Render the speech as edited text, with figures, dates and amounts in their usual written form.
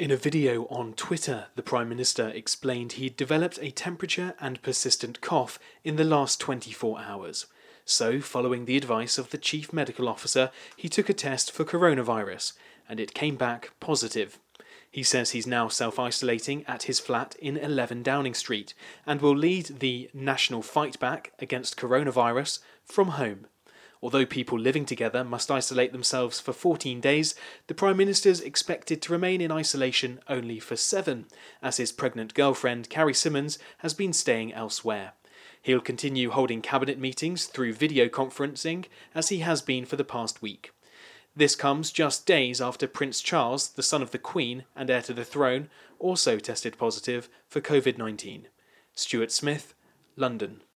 In a video on Twitter, the Prime Minister explained he'd developed a temperature and persistent cough in the last 24 hours. So, following the advice of the Chief Medical Officer, he took a test for coronavirus, and it came back positive. He says he's now self-isolating at his flat in 11 Downing Street and will lead the national fight back against coronavirus from home. Although people living together must isolate themselves for 14 days, the Prime Minister's expected to remain in isolation only for 7, as his pregnant girlfriend, Carrie Symonds, has been staying elsewhere. He'll continue holding cabinet meetings through video conferencing, as he has been for the past week. This comes just days after Prince Charles, the son of the Queen and heir to the throne, also tested positive for COVID-19. Stuart Smith, London.